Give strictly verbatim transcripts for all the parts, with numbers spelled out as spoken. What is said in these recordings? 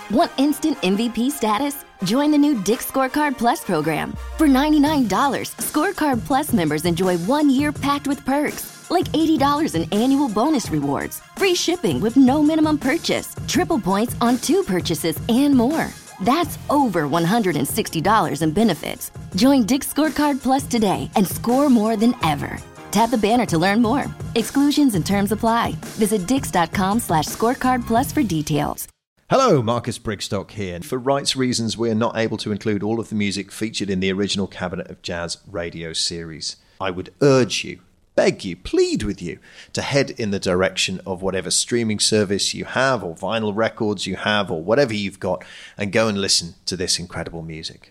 Want instant M V P status? Join the new Dick's Scorecard Plus program. For ninety-nine dollars, Scorecard Plus members enjoy one year packed with perks, like eighty dollars in annual bonus rewards, free shipping with no minimum purchase, triple points on two purchases, and more. That's over one hundred sixty dollars in benefits. Join Dick's Scorecard Plus today and score more than ever. Tap the banner to learn more. Exclusions and terms apply. Visit dix.com slash scorecard plus for details. Hello, Marcus Brigstock here. For rights reasons, we're not able to include all of the music featured in the original Cabinet of Jazz radio series. I would urge you, beg you, plead with you to head in the direction of whatever streaming service you have or vinyl records you have or whatever you've got and go and listen to this incredible music.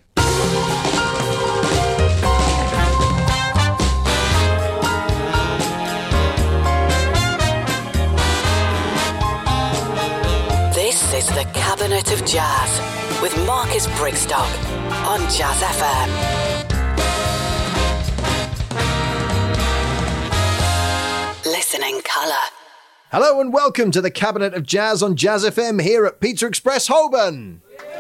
This is the Cabinet of Jazz with Marcus Brigstock on Jazz F M. Listening colour. Hello and welcome to the Cabinet of Jazz on Jazz F M here at Pizza Express Holborn.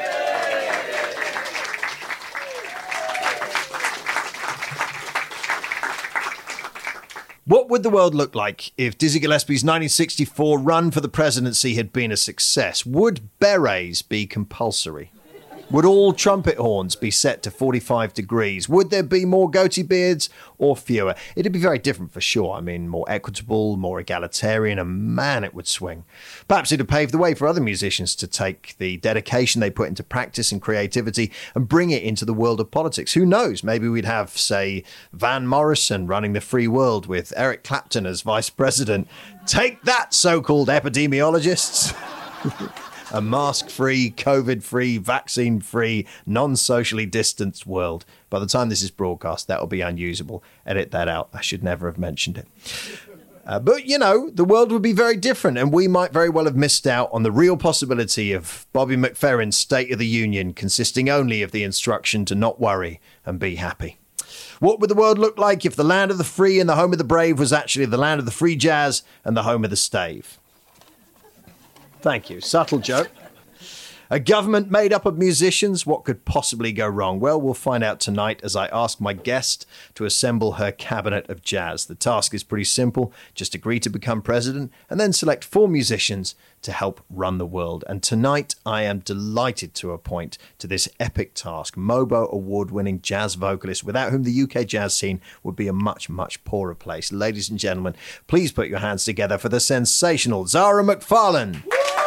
What would the world look like if Dizzy Gillespie's nineteen sixty-four run for the presidency had been a success? Would berets be compulsory? Would all trumpet horns be set to forty-five degrees? Would there be more goatee beards or fewer? It'd be very different for sure. I mean, more equitable, more egalitarian, and man, it would swing. Perhaps it'd pave the way for other musicians to take the dedication they put into practice and creativity and bring it into the world of politics. Who knows? Maybe we'd have, say, Van Morrison running the free world with Eric Clapton as vice president. Take that, so-called epidemiologists. A mask-free, COVID-free, vaccine-free, non-socially distanced world. By the time this is broadcast, that will be unusable. Edit that out. I should never have mentioned it. Uh, but, you know, the world would be very different, and we might very well have missed out on the real possibility of Bobby McFerrin's State of the Union consisting only of the instruction to not worry and be happy. What would the world look like if the land of the free and the home of the brave was actually the land of the free jazz and the home of the stave? Thank you. Subtle joke. A government made up of musicians? What could possibly go wrong? Well, we'll find out tonight as I ask my guest to assemble her cabinet of jazz. The task is pretty simple. Just agree to become president and then select four musicians to help run the world. And tonight I am delighted to appoint to this epic task MOBO award-winning jazz vocalist without whom the U K jazz scene would be a much, much poorer place. Ladies and gentlemen, please put your hands together for the sensational Zara McFarlane.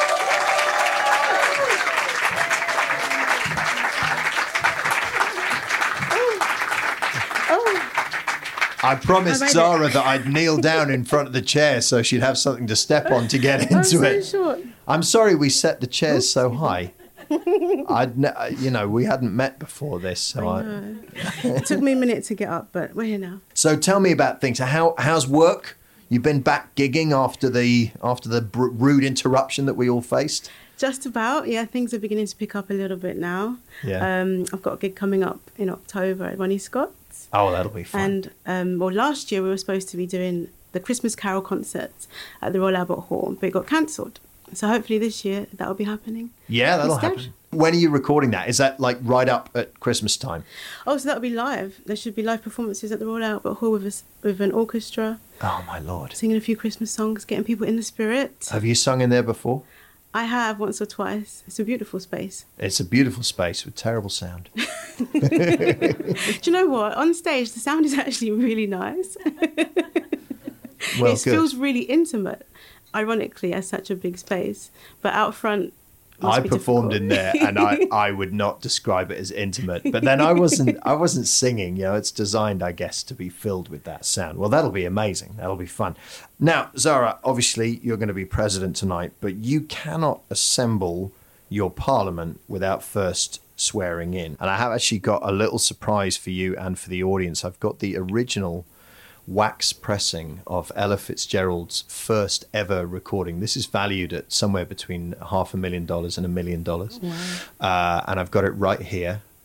I promised I Zara it. that I'd kneel down in front of the chair so she'd have something to step on to get into I'm so it. Short. I'm sorry we set the chairs Oops. so high. I'd, ne- you know, we hadn't met before this, so I. I... It took me a minute to get up, but we're here now. So tell me about things. How how's work? You've been back gigging after the after the br- rude interruption that we all faced. Just about, yeah. Things are beginning to pick up a little bit now. Yeah. Um, I've got a gig coming up in October at Ronnie Scott's. Oh, that'll be fun. And, um, well, last year we were supposed to be doing the Christmas Carol concert at the Royal Albert Hall, but it got cancelled. So hopefully this year that'll be happening. Yeah, that'll instead. happen. When are you recording that? Is that like right up at Christmas time? Oh, so that'll be live. There should be live performances at the Royal Albert Hall with, a, with an orchestra. Oh, my Lord. Singing a few Christmas songs, getting people in the spirit. Have you sung in there before? I have, once or twice. It's a beautiful space. It's a beautiful space with terrible sound. Do you know what? On stage, the sound is actually really nice. Well, it good. feels really intimate, ironically, as such a big space. But out front, I be performed difficult. in there, and I, I would not describe it as intimate. But then I wasn't I wasn't singing. You know, it's designed, I guess, to be filled with that sound. Well, that'll be amazing. That'll be fun. Now, Zara, obviously you're going to be president tonight, but you cannot assemble your parliament without first swearing in. And I have actually got a little surprise for you and for the audience. I've got the original wax pressing of Ella Fitzgerald's first ever recording. This is valued at somewhere between half a million dollars and a million dollars. Wow. Uh, and I've got it right here.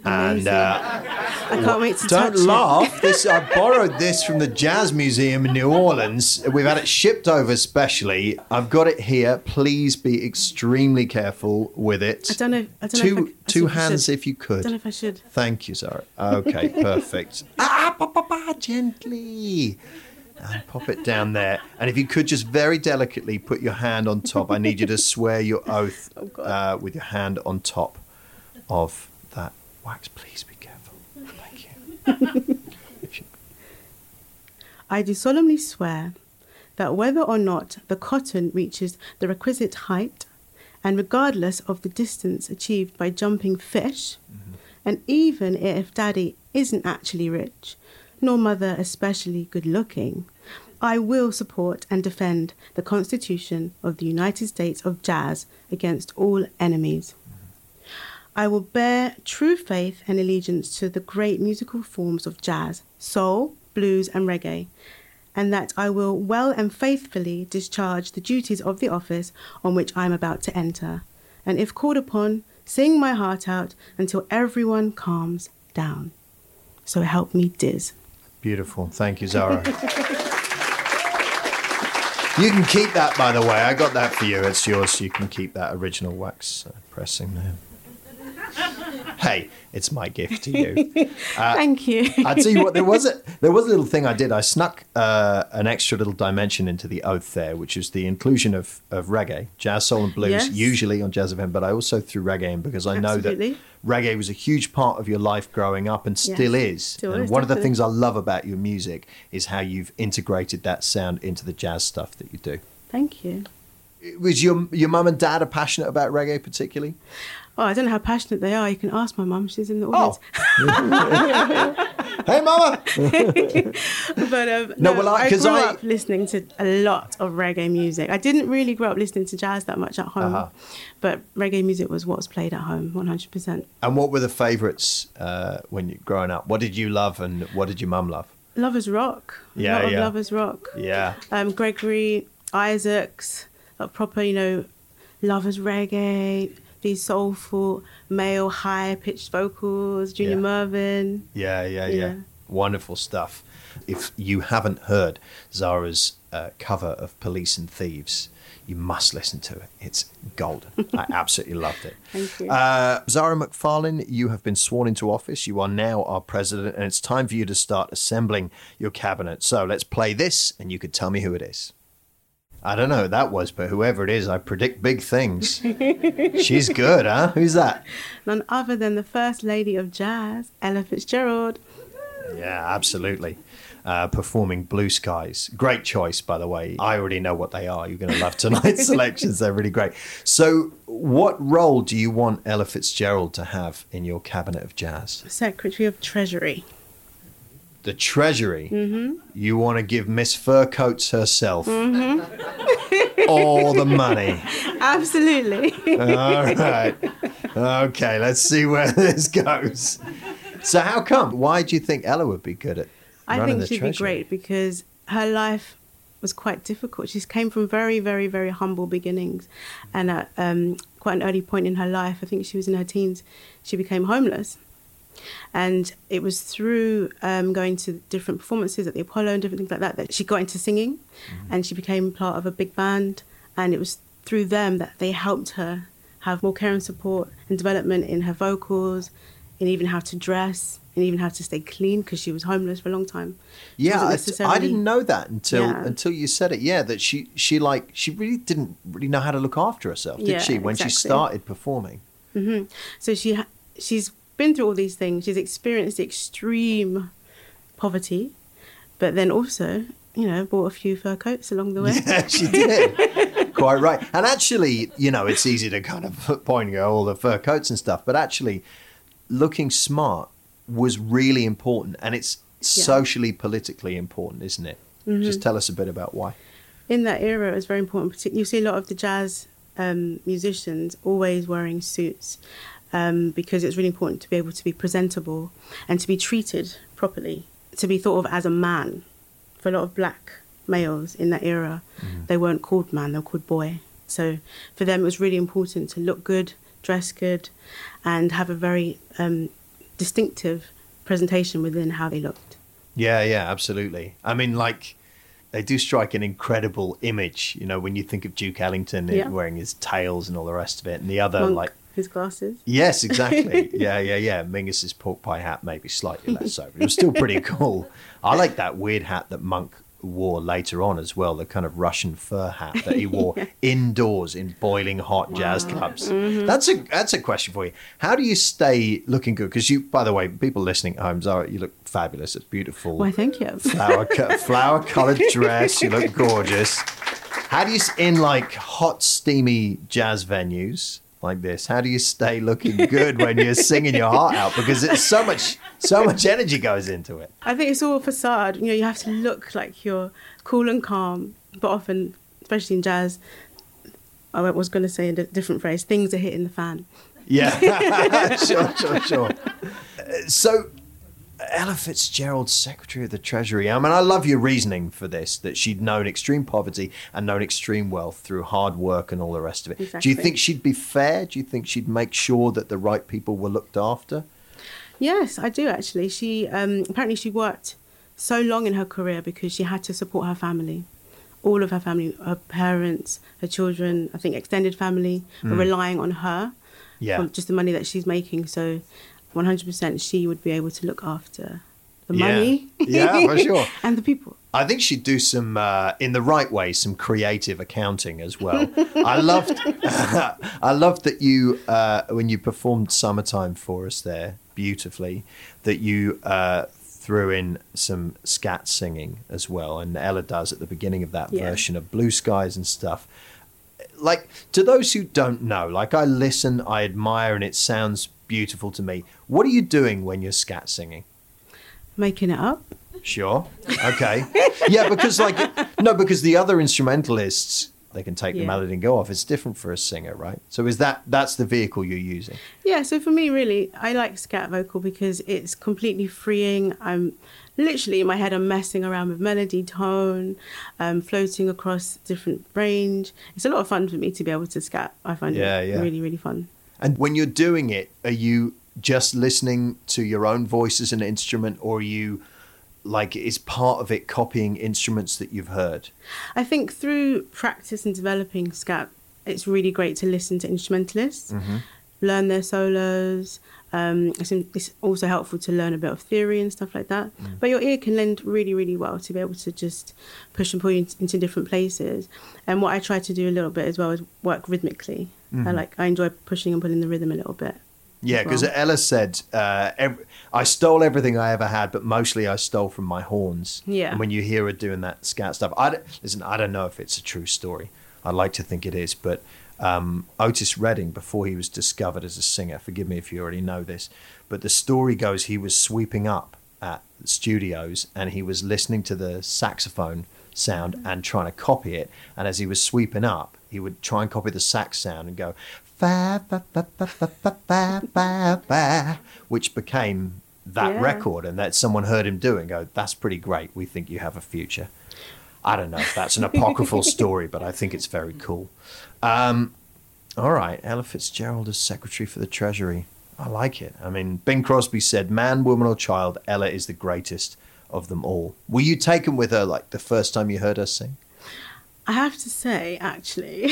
And uh, I can't wait to don't touch laugh. it. This I borrowed this from the Jazz Museum in New Orleans. We've had it shipped over specially. I've got it here. Please be extremely careful with it. I don't know. I don't two know if I, I two if I hands should. if you could. I don't know if I should. Thank you, Zara. Okay, perfect. ah, ba, ba, ba, gently. And pop it down there. And if you could just very delicately put your hand on top. I need you to swear your oath Oh, God. uh, with your hand on top of that wax. Please be careful. Thank you. If you- I do solemnly swear that whether or not the cotton reaches the requisite height, and regardless of the distance achieved by jumping fish, mm-hmm. and even if Daddy isn't actually rich, nor Mother especially good-looking, I will support and defend the Constitution of the United States of Jazz against all enemies. I will bear true faith and allegiance to the great musical forms of jazz, soul, blues and reggae, and that I will well and faithfully discharge the duties of the office on which I am about to enter, and if called upon, sing my heart out until everyone calms down. So help me, Diz. Beautiful. Thank you, Zara. You can keep that, by the way. I got that for you. It's yours. You can keep that original wax uh, pressing there. Hey, it's my gift to you. Uh, Thank you. I tell you what, there was a there was a little thing I did. I snuck uh, an extra little dimension into the oath there, which is the inclusion of, of reggae, jazz, soul, and blues, Yes. usually on Jazz F M. But I also threw reggae in because I know Absolutely. that reggae was a huge part of your life growing up and still Yes, is. still and is, one of the definitely. things I love about your music is how you've integrated that sound into the jazz stuff that you do. Thank you. Was your your mum and dad are passionate about reggae particularly? Oh, I don't know how passionate they are. You can ask my mum. She's in the Oh. audience. Hey, mama. But um, No, no, well, I- I, 'cause grew I- up listening to a lot of reggae music. I didn't really grow up listening to jazz that much at home, Uh-huh. but reggae music was what was played at home, one hundred percent. And what were the favourites uh, when you growing up? What did you love and what did your mum love? Lovers Rock. Yeah, a lot yeah. of Lovers Rock. Yeah. Um, Gregory Isaacs, like proper, you know, Lovers Reggae, these soulful, male, high-pitched vocals, Junior Yeah. Mervyn. Yeah, yeah, yeah, Yeah. Wonderful stuff. If you haven't heard Zara's uh, cover of Police and Thieves, you must listen to it. It's golden. I absolutely loved it. Thank you. Uh, Zara McFarlane, you have been sworn into office. You are now our president, and it's time for you to start assembling your cabinet. So let's play this, and you could tell me who it is. I don't know who that was, but whoever it is, I predict big things. She's good, huh? Who's that? None other than the First Lady of Jazz, Ella Fitzgerald. Yeah, absolutely. Uh, performing Blue Skies. Great choice, by the way. I already know what they are. You're going to love tonight's selections. They're really great. So what role do you want Ella Fitzgerald to have in your cabinet of jazz? Secretary of Treasury. The Treasury. Mm-hmm. You want to give Miss Furcoats herself Mm-hmm. all the money. Absolutely. All right. Okay, let's see where this goes. So how come? Why do you think Ella would be good at I running think the she'd Treasury? be great because her life was quite difficult. She came from very, very, very humble beginnings. And at um, quite an early point in her life, I think she was in her teens, she became homeless. And it was through um, going to different performances at the Apollo and different things like that that she got into singing. Mm-hmm. And she became part of a big band. And it was through them that they helped her have more care and support and development in her vocals, in even how to dress, and even how to stay clean because she was homeless for a long time. She Yeah, wasn't I, necessarily- I didn't know that until Yeah. until you said it. Yeah, that she she like she really didn't really know how to look after herself, did Yeah, she? When she exactly. started performing. hmm So she ha- she's been through all these things. She's experienced extreme poverty, but then also, you know, bought a few fur coats along the way. Yeah, she did. Quite right. And actually, you know, it's easy to kind of point and go all the fur coats and stuff, but actually, looking smart was really important, and it's Yeah. socially, politically important, isn't it? Mm-hmm. Just tell us a bit about why. In that era, it was very important. Partic- You see a lot of the jazz um, musicians always wearing suits um, because it's really important to be able to be presentable and to be treated properly, to be thought of as a man. For a lot of black males in that era, Mm-hmm. they weren't called man, they were called boy. So for them, it was really important to look good, dress good, and have a very um, distinctive presentation within how they looked. Yeah, yeah, absolutely. I mean, like, they do strike an incredible image, you know, when you think of Duke Ellington Yeah. wearing his tails and all the rest of it, and the other, Monk, like, his glasses. yes, exactly. Yeah, yeah, yeah. Mingus's pork pie hat, maybe slightly less so, but it was still pretty cool. I like that weird hat that Monk wore later on as well, the kind of Russian fur hat that he wore Yeah. indoors in boiling hot jazz clubs. Mm-hmm. That's a that's a question for you. How do you stay looking good? Because you, by the way, people listening at home, Zara, you look fabulous. It's beautiful. Why, thank you. Flower co- flower coloured dress. You look gorgeous. How do you, in like hot, steamy jazz venues like this, how do you stay looking good when you're singing your heart out? Because it's so much, so much energy goes into it. I think it's all a facade. You know, you have to look like you're cool and calm, but often, especially in jazz, I was going to say in a different phrase, things are hitting the fan. Yeah, sure, sure, sure. Uh, So, Ella Fitzgerald, Secretary of the Treasury. I mean, I love your reasoning for this, that she'd known extreme poverty and known extreme wealth through hard work and all the rest of it. Exactly. Do you think she'd be fair? Do you think she'd make sure that the right people were looked after? Yes, I do actually. She um, apparently she worked so long in her career because she had to support her family. All of her family, her parents, her children, I think extended family, were relying on her Yeah. for just the money that she's making. So one hundred percent she would be able to look after the Yeah. money Yeah, for sure. and the people. I think she'd do some, uh, in the right way, some creative accounting as well. I loved, I loved that you, uh, when you performed "Summertime" for us there beautifully, that you uh, threw in some scat singing as well, and Ella does at the beginning of that Yeah. version of "Blue Skies" and stuff. Like, to those who don't know, like I listen, I admire, and it sounds beautiful to me. What are you doing when you're scat singing? Making it up. Sure. Okay. Yeah, because like no, because the other instrumentalists, they can take the Yeah. melody and go off. It's different for a singer, right? So is that that's the vehicle you're using? Yeah, so for me, really, I like scat vocal because it's completely freeing. I'm literally in my head, I'm messing around with melody, tone, um, floating across different range. It's a lot of fun for me to be able to scat. I find Yeah, it yeah. really, really fun. And when you're doing it, are you just listening to your own voice as an instrument, or are you like is part of it copying instruments that you've heard? I think through practice and developing scat, it's really great to listen to instrumentalists, learn their solos. Um, it's, it's also helpful to learn a bit of theory and stuff like that. But your ear can lend really, really well to be able to just push and pull you into different places. And what I try to do a little bit as well is work rhythmically. I like I enjoy pushing and pulling the rhythm a little bit. Yeah, as because well. Ella said, uh, ev- I stole everything I ever had, but mostly I stole from my horns. Yeah. And when you hear her doing that scat stuff, I don't, listen, I don't know if it's a true story. I'd like to think it is, but um, Otis Redding, before he was discovered as a singer, forgive me if you already know this, but the story goes he was sweeping up at the studios and he was listening to the saxophone sound and trying to copy it. And as he was sweeping up, he would try and copy the sax sound and go, fa, fa, fa, fa, fa, fa, fa, fa, fa, which became that Yeah. record. And that someone heard him do it and go, that's pretty great. We think you have a future. I don't know if that's an apocryphal story, but I think it's very cool. Um, all right, Ella Fitzgerald as Secretary for the Treasury. I like it. I mean, Bing Crosby said, man, woman or child, Ella is the greatest of them all. Were you taken with her like the first time you heard her sing? I have to say, actually,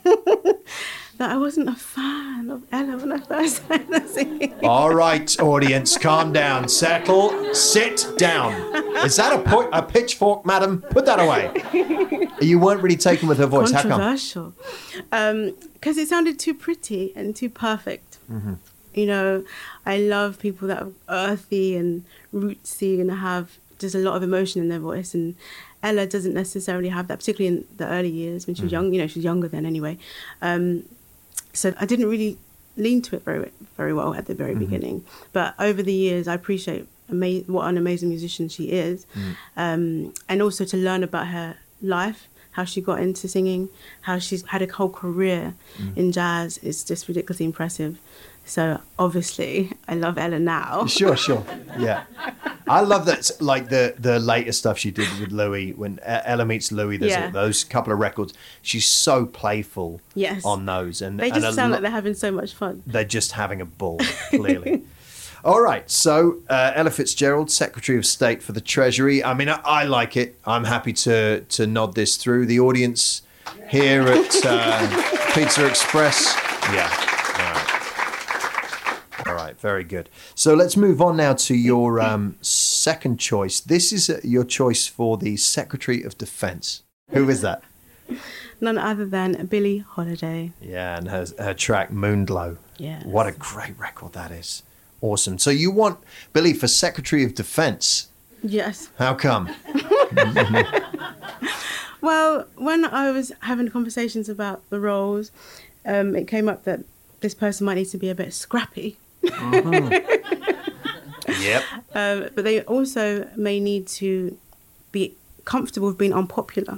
that I wasn't a fan of Ella when I first heard her singing. All right, audience, calm down. Settle. Sit down. Is that a, po- a pitchfork, madam? Put that away. You weren't really taken with her voice. How come? Controversial. Because it sounded too pretty and too perfect. You know, I love people that are earthy and rootsy and have just a lot of emotion in their voice. And Ella doesn't necessarily have that, particularly in the early years when she was young. You know, she was younger then anyway. Um, so I didn't really lean to it very, very well at the very beginning. But over the years, I appreciate ama- what an amazing musician she is. Um, and also to learn about her life, how she got into singing, how she's had a whole career in jazz is just ridiculously impressive. So obviously, I love Ella now. Sure, sure. Yeah. I love that, like the, the later stuff she did with Louis, when E- Ella meets Louis, there's Yeah. a, those couple of records. She's so playful Yes. on those. And They and just a sound lo- like they're having so much fun. they're just having a ball, clearly. All right. So uh, Ella Fitzgerald, Secretary of State for the Treasury. I mean, I, I like it. I'm happy to to nod this through. The audience here at uh, Pizza Express. Yeah. All right. All right. Very good. So let's move on now to your um, second choice. This is uh, your choice for the Secretary of Defence. Who is that? None other than Billie Holiday. Yeah, and her, her track Moonglow. Yes. What a great record that is. Awesome. So you want Billie for Secretary of Defence? Yes. How come? Well, when I was having conversations about the roles, um, it came up that this person might need to be a bit scrappy. Mm-hmm. Yep. Um, but they also may need to be comfortable with being unpopular.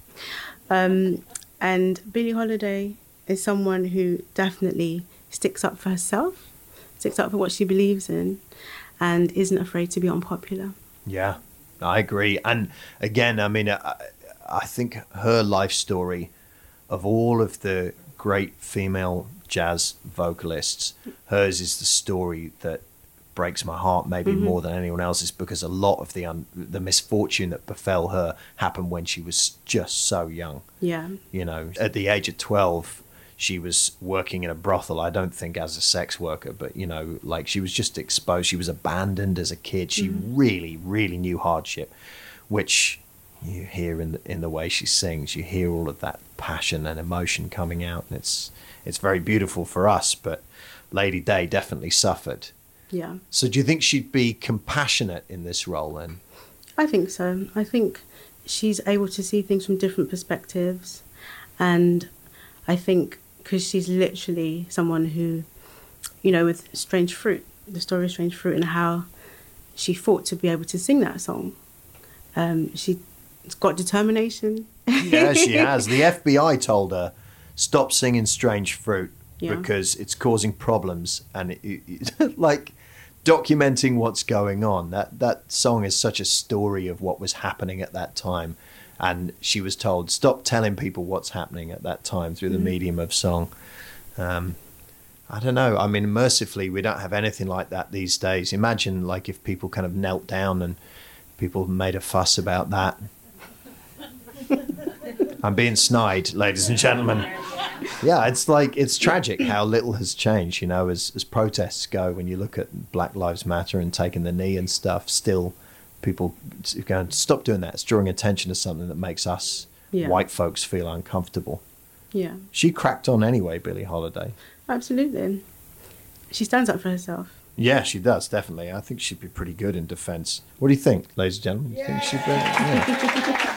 Um, and Billie Holiday is someone who definitely sticks up for herself, sticks up for what she believes in, and isn't afraid to be unpopular. Yeah, I agree. And again, I mean, I, I think her life story of all of the great female jazz vocalists, hers is the story that breaks my heart maybe mm-hmm. more than anyone else's, because a lot of the un- the misfortune that befell her happened when she was just so young. Yeah. You know, at the age of twelve, she was working in a brothel, I don't think as a sex worker, but, you know, like she was just exposed. She was abandoned as a kid. She mm-hmm. really, really knew hardship, which you hear in the, in the way she sings. You hear all of that passion and emotion coming out. And it's, it's very beautiful for us, but Lady Day definitely suffered. Yeah. So do you think she'd be compassionate in this role then? I think so. I think she's able to see things from different perspectives. And I think because she's literally someone who, you know, with Strange Fruit, the story of Strange Fruit and how she fought to be able to sing that song. Um, she's got determination. Yeah, she has. The F B I told her, stop singing Strange Fruit yeah. because it's causing problems. And it, it, it, like documenting what's going on. That, that song is such a story of what was happening at that time. And she was told, stop telling people what's happening at that time through the mm. medium of song. Um, I don't know. I mean, mercifully, we don't have anything like that these days. Imagine, like, if people kind of knelt down and people made a fuss about that. I'm being snide, ladies and gentlemen. Yeah, it's like, it's tragic how little has changed, you know, as, as protests go. When you look at Black Lives Matter and taking the knee and stuff, still people going, stop doing that. It's drawing attention to something that makes us yeah. white folks feel uncomfortable. Yeah. She cracked on anyway, Billie Holiday. Absolutely. She stands up for herself. Yeah, she does, definitely. I think she'd be pretty good in defence. What do you think, ladies and gentlemen? You think she'd be? Yeah.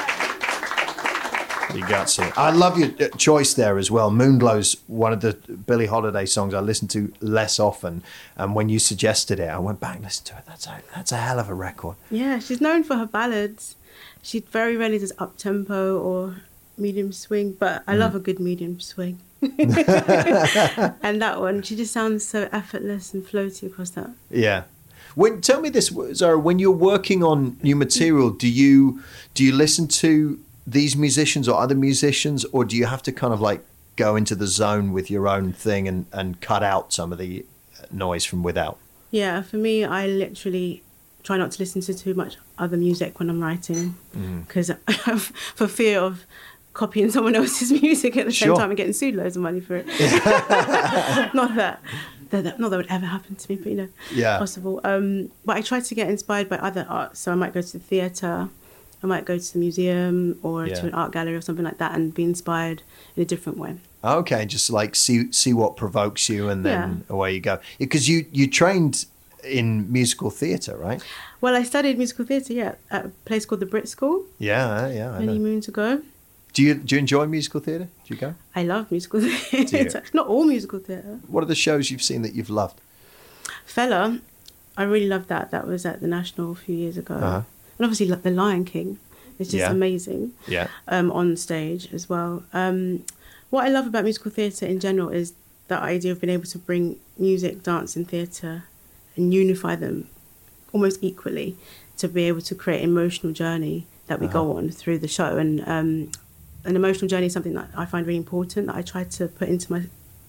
You got to. I love your choice there as well. Moonglow's one of the Billie Holiday songs I listen to less often. And when you suggested it, I went back and listened to it. That's a, that's a hell of a record. Yeah, she's known for her ballads. She very rarely does up-tempo or medium swing, but I mm. love a good medium swing. And that one, she just sounds so effortless and floaty across that. Yeah. When, tell me this, Zara, when you're working on new material, do you do you listen to these musicians or other musicians, or do you have to kind of like go into the zone with your own thing and, and cut out some of the noise from without? Yeah, for me, I literally try not to listen to too much other music when I'm writing, because mm. for fear of copying someone else's music at the same sure. time and getting sued loads of money for it. Not that, that, that, not that would ever happen to me, but you know, yeah. possible. Um, but I try to get inspired by other art, so I might go to the theatre, I might go to the museum or yeah. to an art gallery or something like that and be inspired in a different way. Okay, just like see see what provokes you and then yeah. away you go. Because you, you trained in musical theatre, right? Well, I studied musical theatre, yeah, at a place called the Brit School. Yeah, yeah, I many know. moons ago. Do you do you enjoy musical theatre? Do you go? I love musical theatre. Not all musical theatre. What are the shows you've seen that you've loved? Fella, I really loved that. That was at the National a few years ago. Uh-huh. And obviously The Lion King is just yeah. amazing. Yeah. Um, on stage as well. Um, what I love about musical theatre in general is that idea of being able to bring music, dance and theatre and unify them almost equally to be able to create an emotional journey that we uh-huh. go on through the show. And um, an emotional journey is something that I find really important, that I try to put into my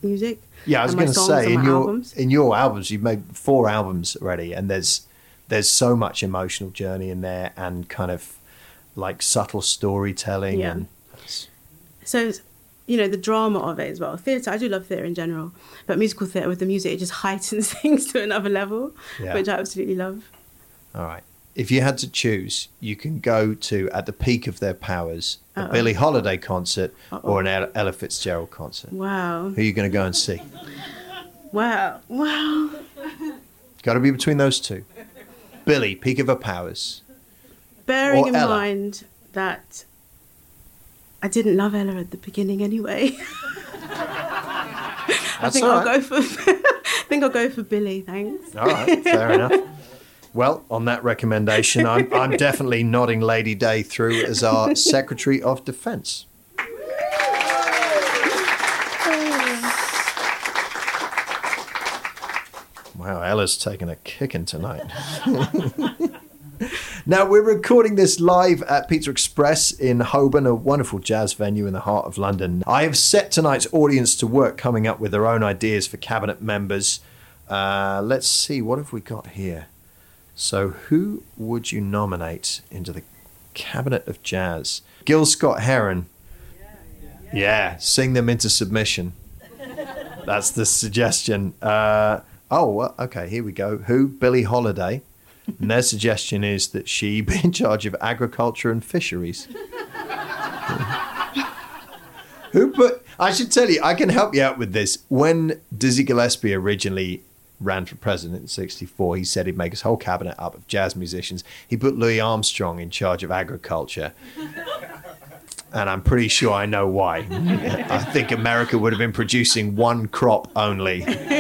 music. Yeah, I was and my going to songs say and in my your albums. in your albums, you've made four albums already, and there's there's so much emotional journey in there, and kind of like subtle storytelling. Yeah. And So, you know, the drama of it as well. Theatre, I do love theatre in general, but musical theatre with the music, it just heightens things to another level, Yeah. which I absolutely love. all right, if you had to choose, you can go to at the peak of their powers a Uh-oh. Billie Holiday concert Uh-oh. or an Ella, Ella Fitzgerald concert. Wow. Who are you going to go and see? Wow. Wow. Got to be between those two. Billie, peak of her powers. Bearing Or in Ella. mind that I didn't love Ella at the beginning anyway. I That's think all I'll right. go for I think I'll go for Billie, thanks. All right, fair enough. Well, on that recommendation, I'm, I'm definitely nodding Lady Day through as our Secretary of Defence. Wow, Ella's taking a kicking tonight. Now, we're recording this live at Pizza Express in Holborn, a wonderful jazz venue in the heart of London. I have set tonight's audience to work coming up with their own ideas for cabinet members. Uh, let's see, what have we got here? So who would you nominate into the Cabinet of Jazz? Gil Scott-Heron. Yeah, sing them into submission. That's the suggestion. Uh, oh, well, okay, here we go. Who? Billie Holiday. And their suggestion is that she be in charge of agriculture and fisheries. Who put... I should tell you, I can help you out with this. When Dizzy Gillespie originally ran for president in sixty-four, he said he'd make his whole cabinet up of jazz musicians. He put Louis Armstrong in charge of agriculture. And I'm pretty sure I know why. I think America would have been producing one crop only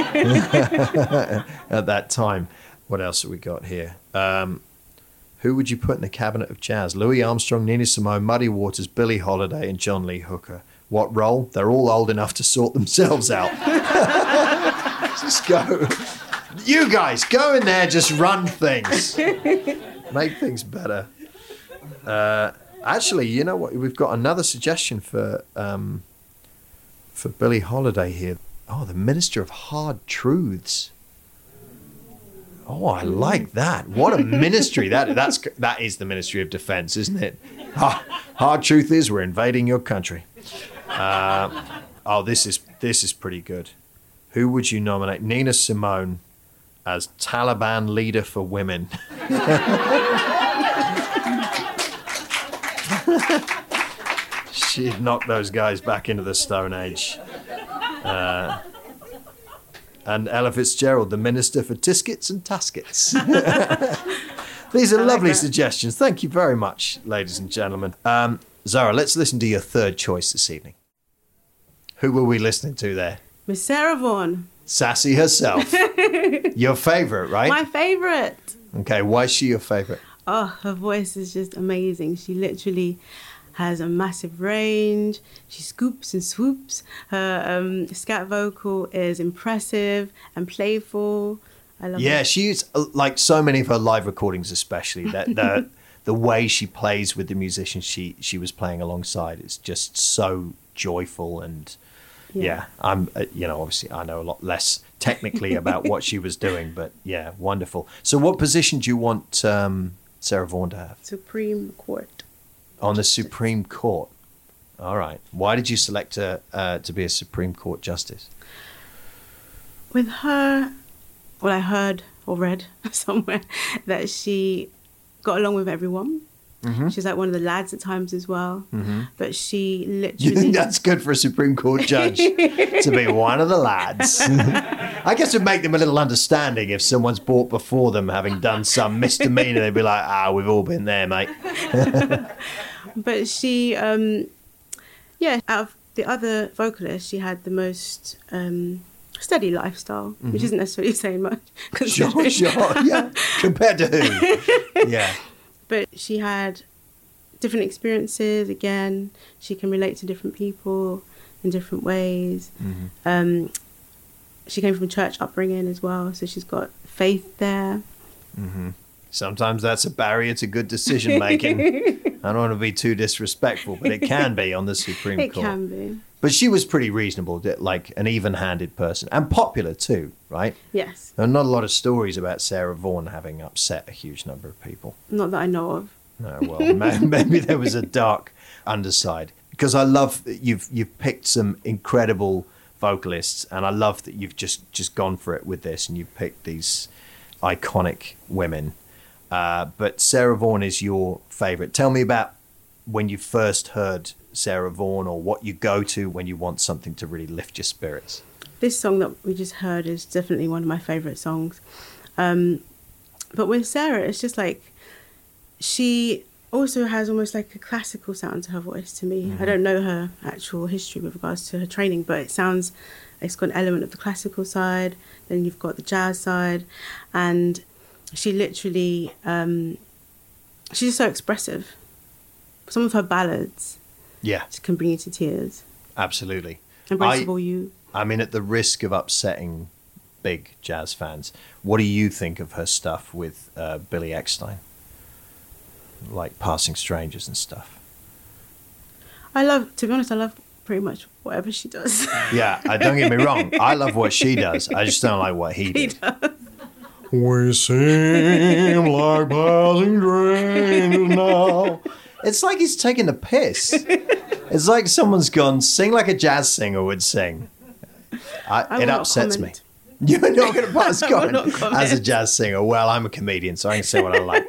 at that time. What else have we got here? Um, who would you put in the cabinet of jazz? Louis Armstrong, Nina Simone, Muddy Waters, Billie Holiday, and John Lee Hooker. What role? They're all old enough to sort themselves out. Just go. You guys, go in there, just run things. Make things better. Uh, actually, you know what? We've got another suggestion for um, for Billie Holiday here. Oh, the Minister of Hard Truths. Oh, I like that. What a ministry. That that's that is the Ministry of Defence, isn't it? Ah, hard truth is we're invading your country. Uh, oh, this is this is pretty good. Who would you nominate? Nina Simone as Taliban leader for women. She'd knock those guys back into the Stone Age. Uh, and Ella Fitzgerald, the Minister for Tiskets and Taskets. These are I like lovely that. suggestions. Thank you very much, ladies and gentlemen. Um, Zara, let's listen to your third choice this evening. Who were we listening to there? Miss Sarah Vaughan, Sassy herself. Your favourite, right? my favourite. Okay, why is she your favourite? Oh, her voice is just amazing. She literally has a massive range. She scoops and swoops. Her um, scat vocal is impressive and playful. I love Yeah, it. she's uh, like so many of her live recordings, especially that the the way she plays with the musicians she she was playing alongside is just so joyful and yeah, Yeah. I'm uh, you know obviously I know a lot less technically about what she was doing, but yeah, wonderful. So, what position do you want um, Sarah Vaughan to have Supreme Court. on the Supreme Court? All right, why did you select her uh, to be a Supreme Court justice? With her, well, I heard or read somewhere that she got along with everyone. Mm-hmm. She's like one of the lads at times as well. Mm-hmm. But she You literally... think that's good for a Supreme Court judge to be one of the lads? I guess it'd make them a little understanding if someone's brought before them having done some misdemeanor. They'd be like, ah, we've all been there, mate. But she, um, yeah, out of the other vocalists, she had the most um, steady lifestyle, mm-hmm. which isn't necessarily saying much. Sure, sure, yeah. Compared to who? Yeah. But she had different experiences. Again, she can relate to different people in different ways. Mm-hmm. Um, she came from church upbringing as well, so she's got faith there. Mm-hmm. Sometimes that's a barrier to good decision making. I don't want to be too disrespectful, but it can be on the Supreme It Court. can be. But she was pretty reasonable, like an even-handed person, and popular too, right? Yes. There are not a lot of stories about Sarah Vaughan having upset a huge number of people. Not that I know of. No, well, ma- maybe there was a dark underside. Because I love that you've you've picked some incredible vocalists, and I love that you've just, just gone for it with this, and you've picked these iconic women. Uh, but Sarah Vaughan is your favourite. Tell me about when you first heard Sarah Vaughan, or what you go to when you want something to really lift your spirits. This song that we just heard is definitely one of my favourite songs. Um, but with Sarah, it's just like she also has almost like a classical sound to her voice to me. Mm-hmm. I don't know her actual history with regards to her training, but it sounds, it's got an element of the classical side, then you've got the jazz side, and she literally, um, she's just so expressive. Some of her ballads, yeah, can bring you to tears. Absolutely. Embraceable You. I mean, at the risk of upsetting big jazz fans, what do you think of her stuff with uh, Billy Eckstine? Like Passing Strangers and stuff. I love, to be honest, I love pretty much whatever she does. Yeah, I, don't get me wrong. I love what she does. I just don't like what he, He did. does. We seem like passing strangers now. It's like he's taking the piss. It's like someone's gone, sing like a jazz singer would sing. I, I it will not upsets comment. me. You're not going to pass I will comment not comment. as a jazz singer. Well, I'm a comedian, so I can say what I like.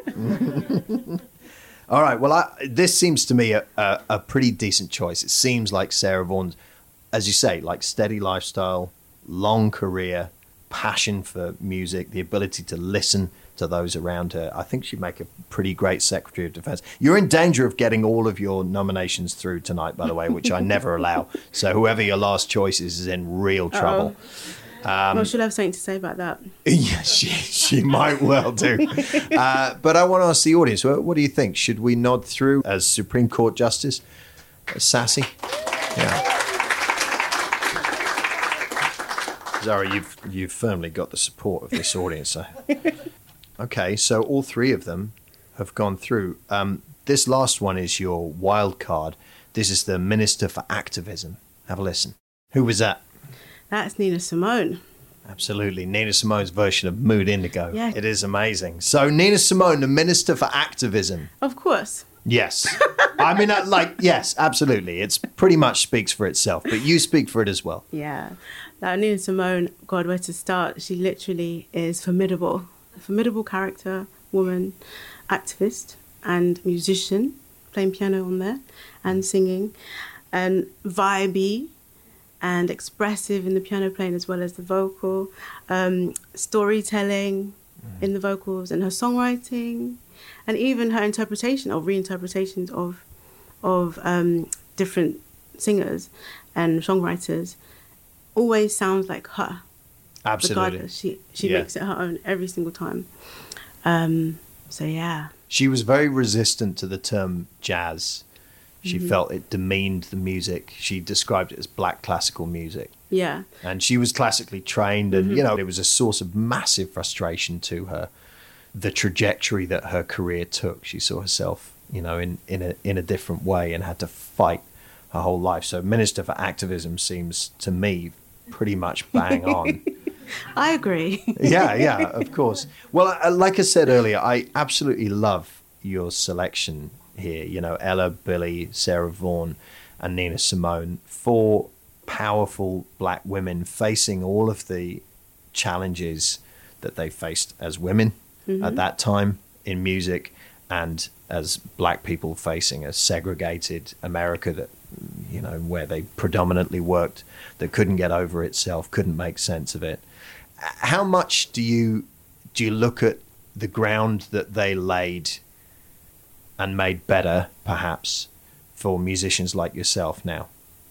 All right. Well, I, this seems to me a, a, a pretty decent choice. It seems like Sarah Vaughan, as you say, like steady lifestyle, long career, passion for music, the ability to listen to those around her. I think she'd make a pretty great Secretary of Defense. You're in danger of getting all of your nominations through tonight, by the way, which I never allow. So whoever your last choice is is in real trouble. Um, well, she'll have something to say about that. Yeah, she, she might well do. Uh, but I want to ask the audience, what, what do you think? Should we nod through as Supreme Court Justice? As Sassy? Yeah. Zara, you've, you've firmly got the support of this audience. So. Okay, so all three of them have gone through. Um, this last one is your wild card. This is the Minister for Activism. Have a listen. Who was that? That's Nina Simone. Absolutely. Nina Simone's version of Mood Indigo. Yeah. It is amazing. So Nina Simone, the Minister for Activism. Of course. Yes. I mean, uh, like, yes, absolutely. It's pretty much speaks for itself, but you speak for it as well. Yeah. Now, Nina Simone, God, where to start? She literally is formidable. A formidable character, woman, activist and musician, playing piano on there and singing, and vibey and expressive in the piano playing as well as the vocal, um, storytelling mm. in the vocals, and her songwriting, and even her interpretation or reinterpretations of of um, different singers and songwriters always sounds like her. Absolutely. Regardless, she she Yeah. makes it her own every single time. Um, so yeah. She was very resistant to the term jazz. She Mhm. felt it demeaned the music. She described it as black classical music. Yeah. And she was classically trained, and, Mhm. you know, it was a source of massive frustration to her, the trajectory that her career took. She saw herself, you know, in, in, a, in a different way and had to fight her whole life. So Minister for Activism seems, to me, pretty much bang on. I agree. Yeah, yeah, of course. Well, I, like I said earlier, I absolutely love your selection here. You know, Ella, Billy, Sarah Vaughan, and Nina Simone, four powerful black women facing all of the challenges that they faced as women Mhm. at that time in music, and as black people facing a segregated America that, you know, where they predominantly worked, that couldn't get over itself, couldn't make sense of it. How much do you do you look at the ground that they laid and made better, perhaps, for musicians like yourself now?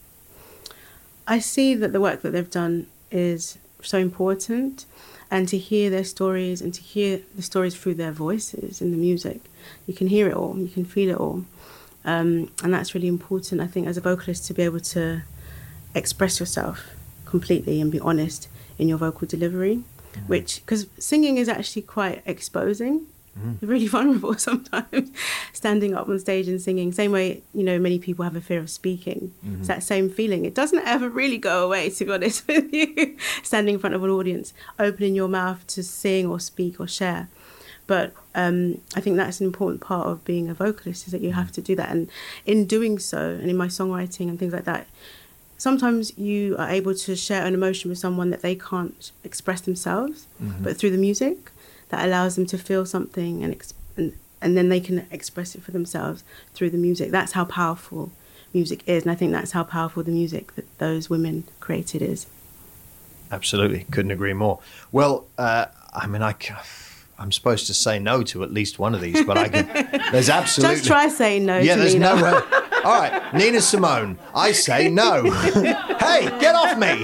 I see that the work that they've done is so important, and to hear their stories and to hear the stories through their voices in the music, you can hear it all, you can feel it all. Um, and that's really important, I think, as a vocalist, to be able to express yourself completely and be honest in your vocal delivery, mm-hmm. which, because singing is actually quite exposing Mm. Really vulnerable sometimes, standing up on stage and singing. Same way, you know, many people have a fear of speaking. Mm-hmm. It's that same feeling. It doesn't ever really go away, to be honest with you. Standing in front of an audience, opening your mouth to sing or speak or share. But um, I think that's an important part of being a vocalist, is that you have to do that. And in doing so, and in my songwriting and things like that, sometimes you are able to share an emotion with someone that they can't express themselves, mm-hmm. but through the music, that allows them to feel something and, ex- and and then they can express it for themselves through the music. That's how powerful music is, and I think that's how powerful the music that those women created is. Absolutely, couldn't agree more. Well, uh, I mean, I, I'm supposed to say no to at least one of these, but I can. There's absolutely just try saying no. Yeah, to there's Nina. no way. All right, Nina Simone, I say no. Hey, get off me!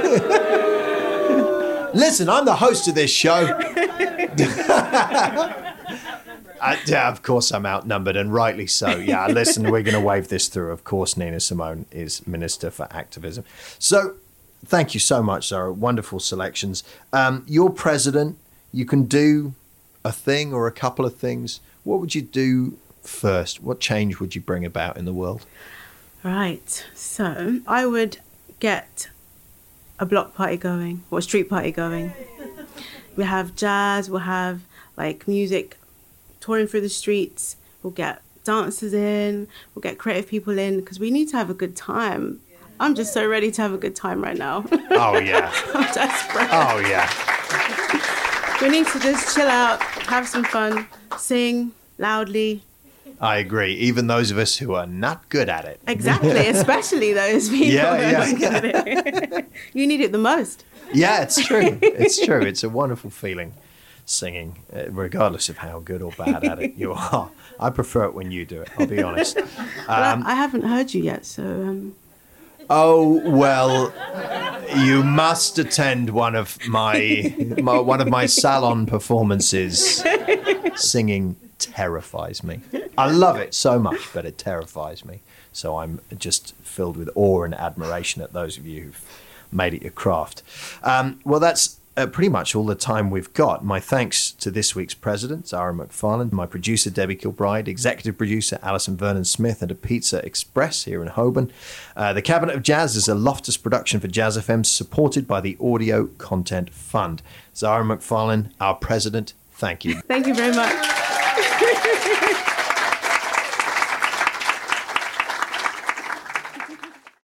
Listen, I'm the host of this show. uh, yeah, of course I'm outnumbered, and rightly so. Yeah, listen, we're going to wave this through. Of course, Nina Simone is Minister for Activism. So, thank you so much, Zara. Wonderful selections. Um, you're president. You can do a thing or a couple of things. What would you do first? What change would you bring about in the world? Right. So, I would get a block party going, or a street party going. We have jazz, we'll have like music touring through the streets, we'll get dancers in, we'll get creative people in, because we need to have a good time. I'm just so ready to have a good time right now. Oh, yeah. I'm desperate. Oh, yeah. We need to just chill out, have some fun, sing loudly. I agree. Even those of us who are not good at it. Exactly, especially those people yeah, who are yeah. not good at it. You need it the most. Yeah, it's true. It's true. It's a wonderful feeling, singing, uh, regardless of how good or bad at it you are. I prefer it when you do it, I'll be honest. Um, well, I haven't heard you yet, so... Um... Oh, well, you must attend one of my, my one of my salon performances. Singing terrifies me. I love it so much, but it terrifies me. So I'm just filled with awe and admiration at those of you who've made it your craft. Um, well, that's uh, pretty much all the time we've got. My thanks to this week's president, Zara McFarlane, my producer, Debbie Kilbride, executive producer, Alison Vernon-Smith, and a Pizza Express here in Holborn. Uh, the Cabinet of Jazz is a Loftus production for Jazz F M, supported by the Audio Content Fund. Zara McFarlane, our president, thank you. Thank you very much.